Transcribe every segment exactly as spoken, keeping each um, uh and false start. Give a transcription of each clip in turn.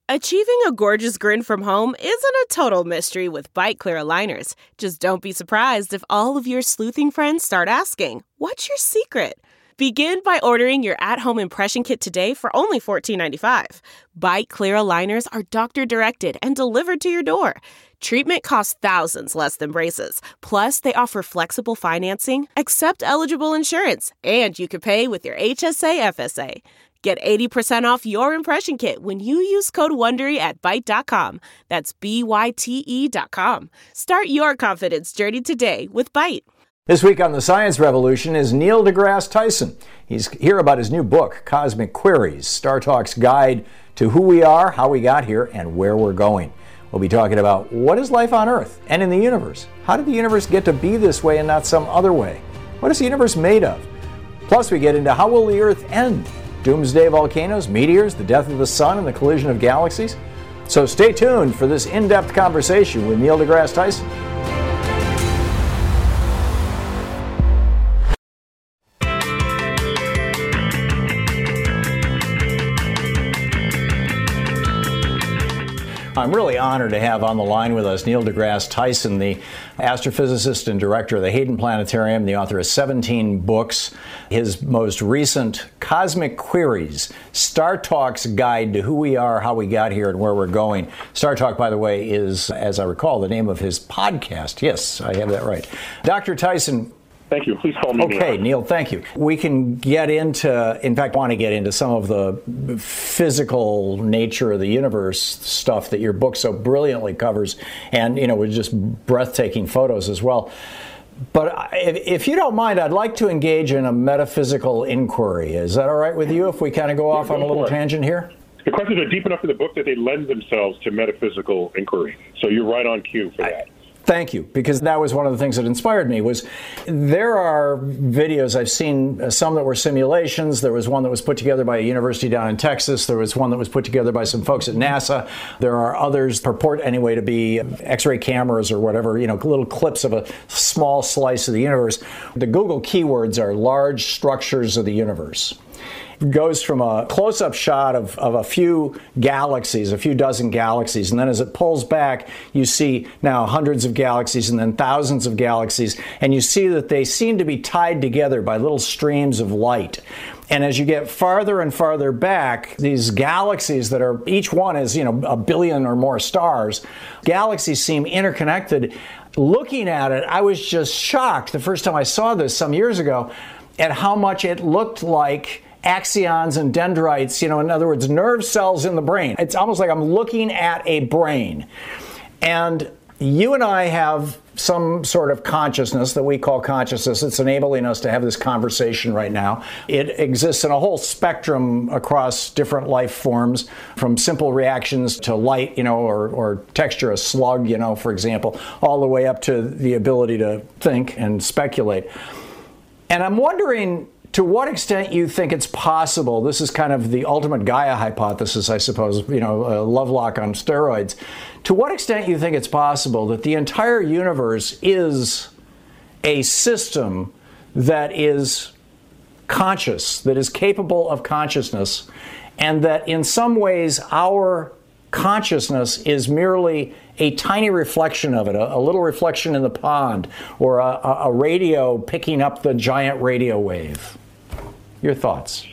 Achieving a gorgeous grin from home isn't a total mystery with Byte Clear aligners. Just don't be surprised if all of your sleuthing friends start asking, "What's your secret?" Begin by ordering your at-home impression kit today for only fourteen ninety-five. Byte Clear aligners are doctor-directed and delivered to your door. Treatment costs thousands less than braces. Plus, they offer flexible financing, accept eligible insurance, and you can pay with your H S A F S A. Get eighty percent off your impression kit when you use code WONDERY at byte dot com. That's B Y T E dot com. Start your confidence journey today with Byte. This week on The Science Revolution is Neil deGrasse Tyson. He's here about his new book, Cosmic Queries, StarTalk's guide to who we are, how we got here, and where we're going. We'll be talking about what is life on Earth and in the universe? How did the universe get to be this way and not some other way? What is the universe made of? Plus, we get into how will the Earth end? Doomsday volcanoes, meteors, the death of the sun, and the collision of galaxies? So stay tuned for this in-depth conversation with Neil deGrasse Tyson. I'm really honored to have on the line with us Neil deGrasse Tyson, the astrophysicist and director of the Hayden Planetarium, the author of seventeen books. His most recent, Cosmic Queries, StarTalk's guide to who we are, how we got here, and where we're going. StarTalk, by the way, is, as I recall, the name of his podcast. Yes, I have that right. Doctor Tyson. Thank you. Please call me Neil. Okay, Neil, thank you. We can get into, in fact, I want to get into some of the physical nature of the universe stuff that your book so brilliantly covers, and, you know, with just breathtaking photos as well. But if you don't mind, I'd like to engage in a metaphysical inquiry. Is that all right with you if we kind of go off yeah, on a little it. tangent here? The questions are deep enough in the book that they lend themselves to metaphysical inquiry. So you're right on cue for that. I, Thank you, because that was one of the things that inspired me. Was there are videos I've seen, uh, some that were simulations. There was one that was put together by a university down in Texas. There was one that was put together by some folks at NASA. There are others purport anyway to be X-ray cameras or whatever, you know, little clips of a small slice of the universe. The Google keywords are large structures of the universe. Goes from a close-up shot of, of a few galaxies, a few dozen galaxies, and then as it pulls back, you see now hundreds of galaxies and then thousands of galaxies, and you see that they seem to be tied together by little streams of light. And as you get farther and farther back, these galaxies that are, each one is, you know, a billion or more stars, galaxies seem interconnected. Looking at it, I was just shocked the first time I saw this some years ago at how much it looked like axions and dendrites, you know, in other words, nerve cells in the brain. It's almost like I'm looking at a brain. And you and I have some sort of consciousness that we call consciousness. It's enabling us to have this conversation right now. It exists in a whole spectrum across different life forms, from simple reactions to light, you know, or, or texture, a slug, you know, for example, all the way up to the ability to think and speculate. And I'm wondering, to what extent you think it's possible, this is kind of the ultimate Gaia hypothesis, I suppose, you know, uh, Lovelock on steroids. To what extent you think it's possible that the entire universe is a system that is conscious, that is capable of consciousness, and that in some ways our consciousness is merely a tiny reflection of it, a, a little reflection in the pond, or a, a radio picking up the giant radio wave? Your thoughts?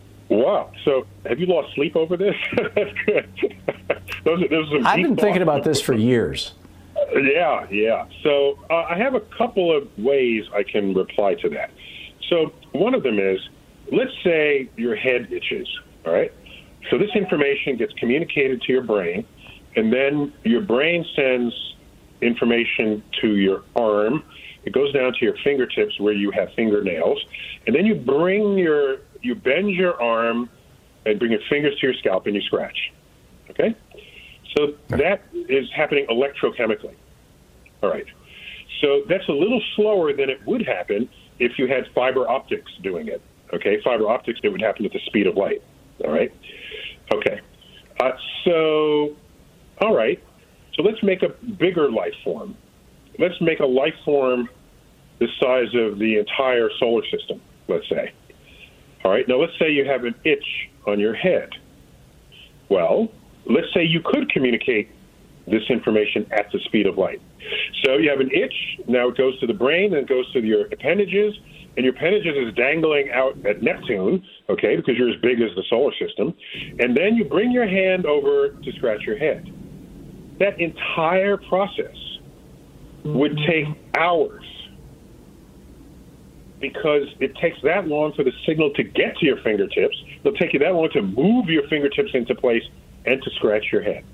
Wow. So have you lost sleep over this? That's good. those are, those are I've been thinking about this for years. Uh, yeah, yeah. So uh, I have a couple of ways I can reply to that. So one of them is, let's say your head itches, all right? So this information gets communicated to your brain, and then your brain sends information to your arm. It goes down to your fingertips where you have fingernails, and then you bring your, you bend your arm and bring your fingers to your scalp and you scratch, okay? So that is happening electrochemically, all right? So that's a little slower than it would happen if you had fiber optics doing it, okay? Fiber optics, it would happen at the speed of light, all right? Okay, uh, so, all right, so let's make a bigger life form. Let's make a life form the size of the entire solar system, let's say. All right, now let's say you have an itch on your head. Well, let's say you could communicate this information at the speed of light. So you have an itch, now it goes to the brain, then it goes to your appendages, and your appendages is dangling out at Neptune, okay, because you're as big as the solar system, and then you bring your hand over to scratch your head. That entire process would take hours because it takes that long for the signal to get to your fingertips. It'll take you that long to move your fingertips into place and to scratch your head.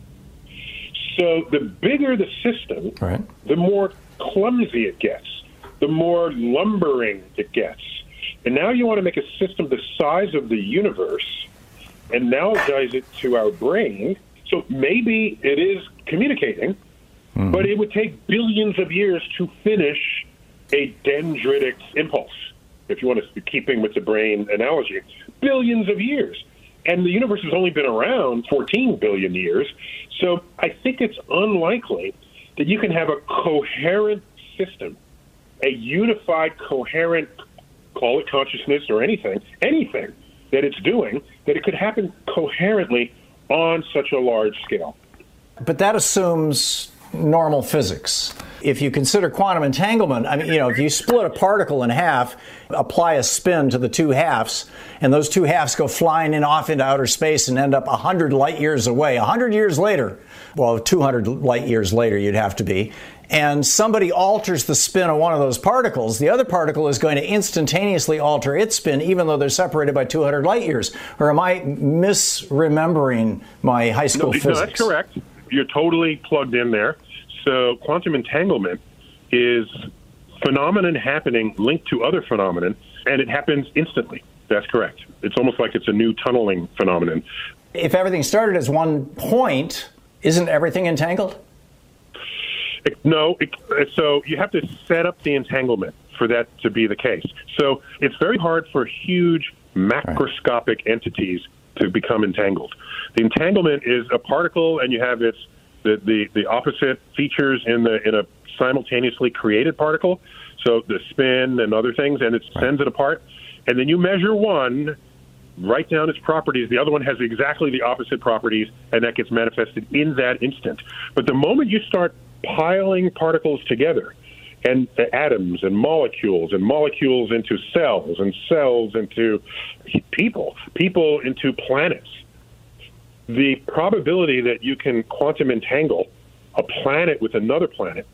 So the bigger the system, right, the more clumsy it gets, the more lumbering it gets. And now you want to make a system the size of the universe and analogize it to our brain. So maybe it is communicating, mm-hmm. but it would take billions of years to finish a dendritic impulse, if you want to keeping with the brain analogy. Billions of years. And the universe has only been around fourteen billion years. So I think it's unlikely that you can have a coherent system, a unified, coherent, call it consciousness or anything, anything that it's doing, that it could happen coherently on such a large scale. But that assumes normal physics. If you consider quantum entanglement, I mean, you know, if you split a particle in half, apply a spin to the two halves, and those two halves go flying in off into outer space and end up one hundred light years away. one hundred years later, well, two hundred light years later you'd have to be, and somebody alters the spin of one of those particles, the other particle is going to instantaneously alter its spin even though they're separated by two hundred light years. Or am I misremembering my high school no, physics? No, that's correct. You're totally plugged in there. So quantum entanglement is phenomenon happening linked to other phenomenon, and it happens instantly. That's correct. It's almost like it's a new tunneling phenomenon. If everything started as one point, isn't everything entangled? It, no. It, so you have to set up the entanglement for that to be the case. So it's very hard for huge macroscopic right. entities to become entangled. The entanglement is a particle, and you have its The, the, the opposite features in the in a simultaneously created particle, so the spin and other things, and it sends it apart. And then you measure one, write down its properties. The other one has exactly the opposite properties, and that gets manifested in that instant. But the moment you start piling particles together, and uh, atoms and molecules, and molecules into cells, and cells into people, people into planets, the probability that you can quantum entangle a planet with another planet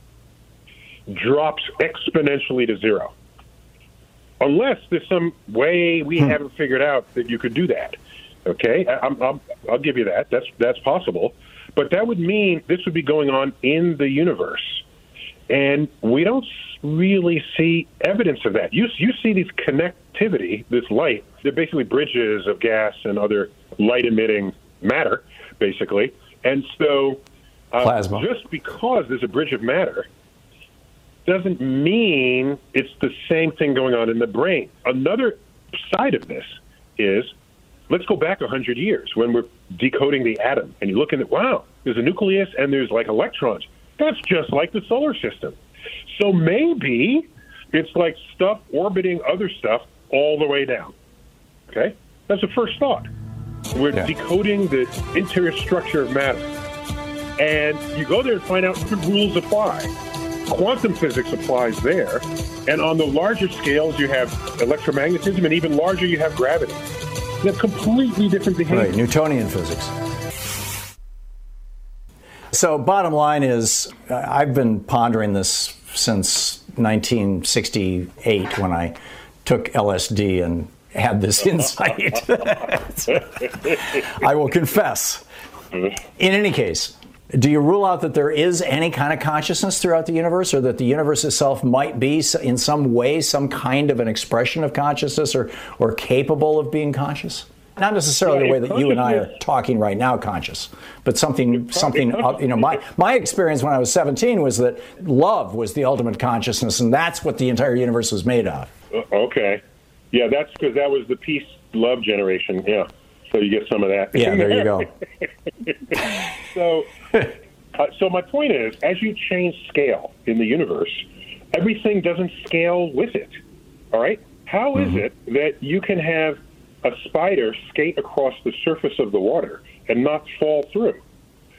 drops exponentially to zero. Unless there's some way we hmm. haven't figured out that you could do that. Okay? I, I'm, I'm, I'll give you that. That's, that's possible. But that would mean this would be going on in the universe. And we don't really see evidence of that. You, you see these connectivity, this light, they're basically bridges of gas and other light-emitting matter, basically. And so uh, just because there's a bridge of matter doesn't mean it's the same thing going on in the brain. Another side of this is, let's go back one hundred years when we're decoding the atom, and you look at it, wow, there's a nucleus and there's like electrons. That's just like the solar system. So maybe it's like stuff orbiting other stuff all the way down. Okay? That's the first thought. We're yeah. decoding the interior structure of matter. And you go there and find out what rules apply. Quantum physics applies there. And on the larger scales, you have electromagnetism, and even larger, you have gravity. They're completely different behavior. Right, Newtonian physics. So bottom line is, uh, I've been pondering this since nineteen sixty-eight when I took L S D and had this insight. I will confess. In any case, do you rule out that there is any kind of consciousness throughout the universe, or that the universe itself might be in some way some kind of an expression of consciousness, or, or capable of being conscious? Not necessarily the way that you and I are talking right now, conscious, but something, something. You know, my my experience when I was seventeen was that love was the ultimate consciousness, and that's what the entire universe was made of. Okay, yeah, that's because that was the peace love generation. Yeah, so you get some of that. Yeah, there you go. so, uh, so my point is, as you change scale in the universe, everything doesn't scale with it. All right, how is mm-hmm. it that you can have a spider skate across the surface of the water and not fall through?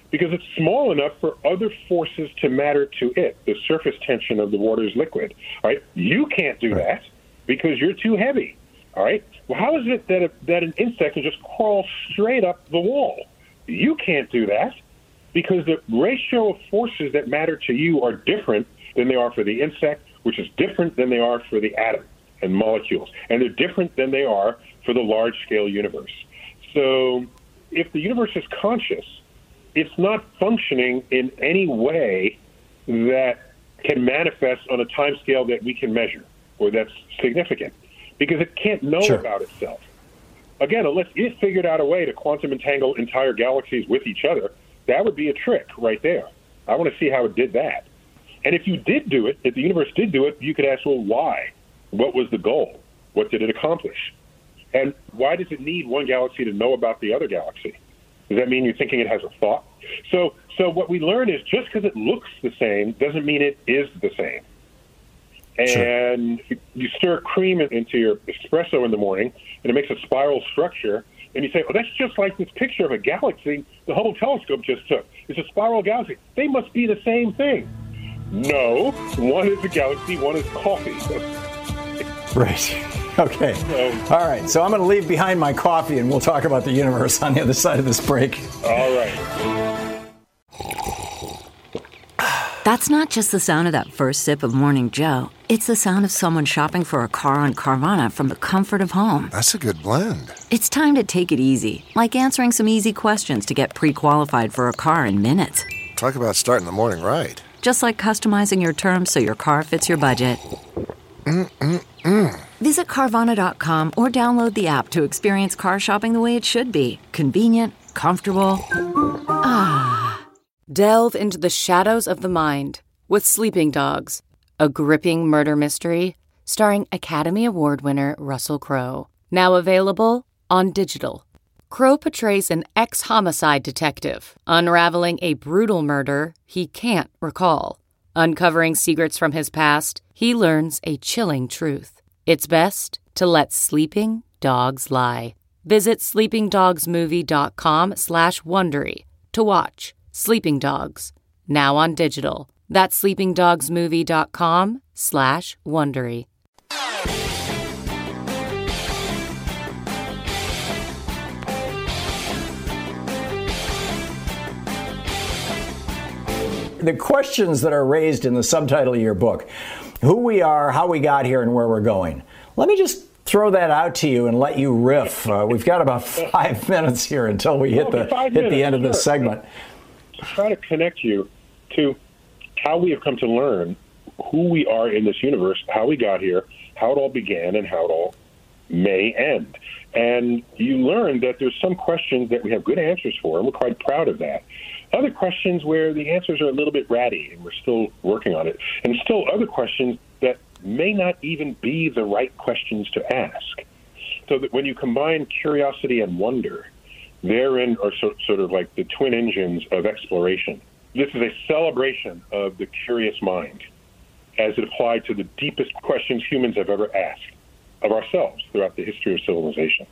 because it's small enough for other forces to matter to it. The surface tension of the water is liquid. All right, you can't do right. that because you're too heavy. All right, well, how is it that a, that an insect can just crawl straight up the wall? You can't do that because the ratio of forces that matter to you are different than they are for the insect, which is different than they are for the atom and molecules, and they're different than they are for the large-scale universe. So if the universe is conscious, it's not functioning in any way that can manifest on a time scale that we can measure or that's significant, because it can't know sure. about itself. Again, unless it figured out a way to quantum entangle entire galaxies with each other, that would be a trick right there. I want to see how it did that. And if you did do it, if the universe did do it, you could ask, well, why? What was the goal? What did it accomplish? And why does it need one galaxy to know about the other galaxy? Does that mean you're thinking it has a thought? So so what we learn is just because it looks the same doesn't mean it is the same. And sure. you stir cream into your espresso in the morning, and it makes a spiral structure, and you say, oh, that's just like this picture of a galaxy the Hubble telescope just took. It's a spiral galaxy. They must be the same thing. No, one is a galaxy, one is coffee. Right. Okay. So, all right. So I'm going to leave behind my coffee, and we'll talk about the universe on the other side of this break. All right. That's not just the sound of that first sip of Morning Joe. It's the sound of someone shopping for a car on Carvana from the comfort of home. That's a good blend. It's time to take it easy, like answering some easy questions to get pre-qualified for a car in minutes. Talk about starting the morning right. Just like customizing your terms so your car fits your budget. Mm-mm-mm. Visit Carvana dot com or download the app to experience car shopping the way it should be. Convenient, comfortable. Ah. Delve into the shadows of the mind with Sleeping Dogs, a gripping murder mystery starring Academy Award winner Russell Crowe. Now available on digital. Crowe portrays an ex-homicide detective unraveling a brutal murder he can't recall. Uncovering secrets from his past, he learns a chilling truth. It's best to let sleeping dogs lie. Visit sleepingdogsmovie.com slash Wondery to watch Sleeping Dogs, now on digital. That's sleepingdogsmovie.com slash Wondery. The questions that are raised in the subtitle of your book, who we are, how we got here, and where we're going. Let me just throw that out to you and let you riff. Uh, we've got about five minutes here until we hit the hit minutes, the end of this sure. segment. To try to connect you to how we have come to learn who we are in this universe, how we got here, how it all began, and how it all may end. And you learn that there's some questions that we have good answers for, and we're quite proud of that. Other questions where the answers are a little bit ratty, and we're still working on it. And still other questions that may not even be the right questions to ask. So that when you combine curiosity and wonder, therein are so, sort of like the twin engines of exploration. This is a celebration of the curious mind as it applied to the deepest questions humans have ever asked of ourselves throughout the history of civilization.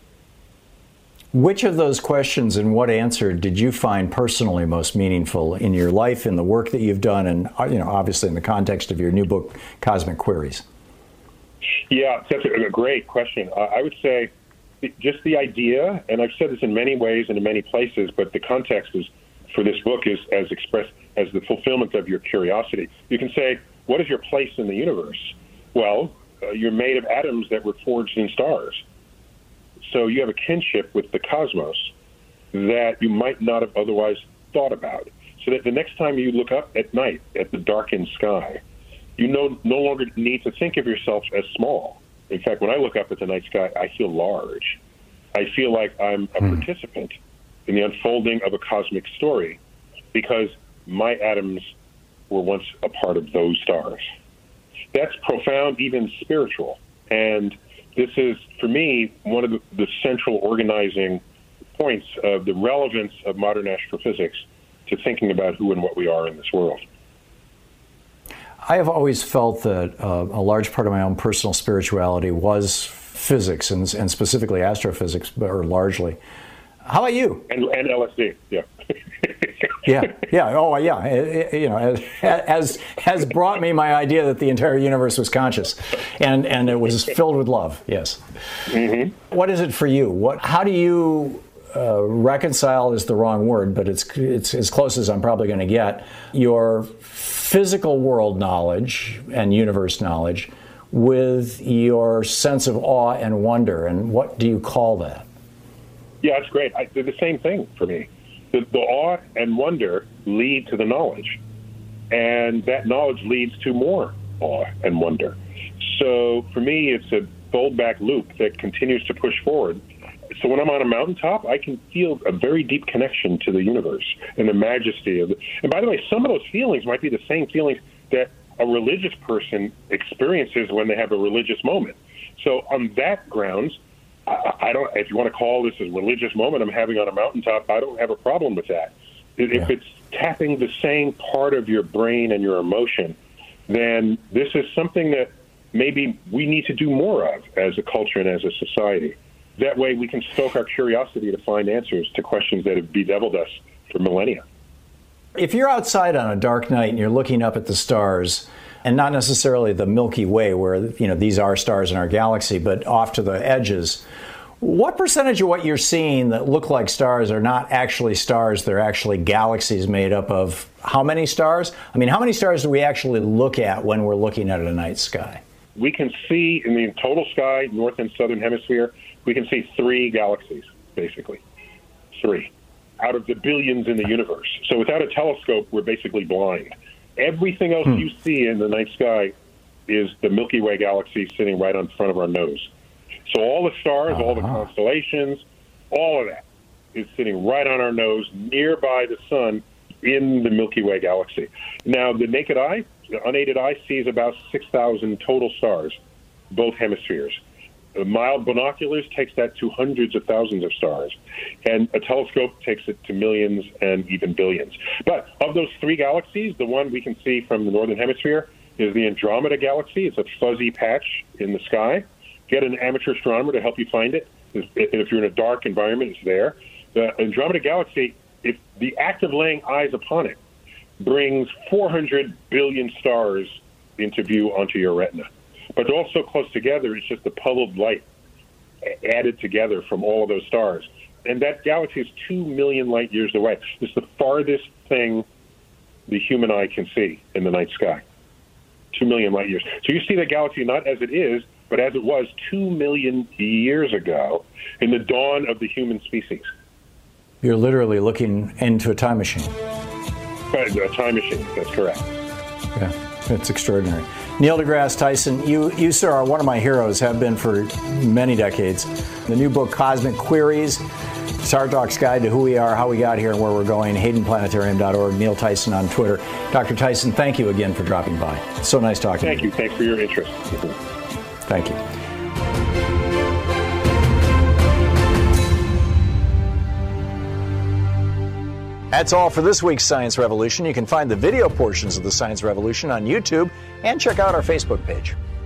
Which of those questions and what answer did you find personally most meaningful in your life, in the work that you've done, and you know, obviously in the context of your new book, Cosmic Queries? Yeah, that's a great question. I would say just the idea, and I've said this in many ways and in many places, but the context is for this book is as expressed as the fulfillment of your curiosity. You can say, what is your place in the universe? Well, uh, you're made of atoms that were forged in stars. So you have a kinship with the cosmos that you might not have otherwise thought about. So that the next time you look up at night at the darkened sky, you no, no longer need to think of yourself as small. In fact, when I look up at the night sky, I feel large. I feel like I'm a hmm. participant in the unfolding of a cosmic story because my atoms were once a part of those stars. That's profound, even spiritual. And this is, for me, one of the, the central organizing points of the relevance of modern astrophysics to thinking about who and what we are in this world. I have always felt that uh, a large part of my own personal spirituality was physics, and, and specifically astrophysics, or largely. How about you? And, and L S D, yeah. Yeah, yeah, oh, yeah. It, it, you know, has has brought me my idea that the entire universe was conscious, and and it was filled with love. Yes. Mm-hmm. What is it for you? What? How do you uh, reconcile? Is the wrong word, but it's it's as close as I'm probably going to get. Your physical world knowledge and universe knowledge with your sense of awe and wonder, and what do you call that? Yeah, that's great. I, they're the same thing for me. The, the awe and wonder lead to the knowledge, and that knowledge leads to more awe and wonder. So for me, it's a fold-back loop that continues to push forward. So when I'm on a mountaintop, I can feel a very deep connection to the universe and the majesty of it. And by the way, some of those feelings might be the same feelings that a religious person experiences when they have a religious moment. So on that grounds, I don't, if you want to call this a religious moment I'm having on a mountaintop, I don't have a problem with that. If yeah. it's tapping the same part of your brain and your emotion, then this is something that maybe we need to do more of as a culture and as a society. That way we can stoke our curiosity to find answers to questions that have bedeviled us for millennia. If you're outside on a dark night and you're looking up at the stars, and not necessarily the Milky Way, where, you know, these are stars in our galaxy, but off to the edges, what percentage of what you're seeing that look like stars are not actually stars? They're actually galaxies made up of how many stars? I mean, how many stars do we actually look at when we're looking at a night sky? We can see in the total sky, north and southern hemisphere, we can see three galaxies, basically. Three out of the billions in the universe. So without a telescope, we're basically blind. Everything else hmm. you see in the night sky is the Milky Way galaxy sitting right in front of our nose. So all the stars, uh-huh. all the constellations, all of that is sitting right on our nose, nearby the sun, in the Milky Way galaxy. Now, the naked eye, the unaided eye, sees about six thousand total stars, both hemispheres. The mild binoculars takes that to hundreds of thousands of stars, and a telescope takes it to millions and even billions. But of those three galaxies, the one we can see from the northern hemisphere is the Andromeda galaxy. It's a fuzzy patch in the sky. Get an amateur astronomer to help you find it. If you're in a dark environment, it's there. The Andromeda galaxy, if the act of laying eyes upon it, brings four hundred billion stars into view onto your retina. But they're all so close together, it's just the puddled light added together from all of those stars. And that galaxy is two million light years away. It's the farthest thing the human eye can see in the night sky. Two million light years. So you see the galaxy not as it is, but as it was two million years ago in the dawn of the human species. You're literally looking into a time machine. A time machine, that's correct. Yeah, it's extraordinary. Neil deGrasse Tyson, you, you, sir, are one of my heroes, have been for many decades. The new book, Cosmic Queries, Star Talk's Guide to Who We Are, How We Got Here, and Where We're Going, Hayden Planetarium dot org, Neil Tyson on Twitter. Doctor Tyson, thank you again for dropping by. It's so nice talking thank to you. Thank you. Thanks for your interest. Thank you. That's all for this week's Science Revolution. You can find the video portions of the Science Revolution on YouTube and check out our Facebook page.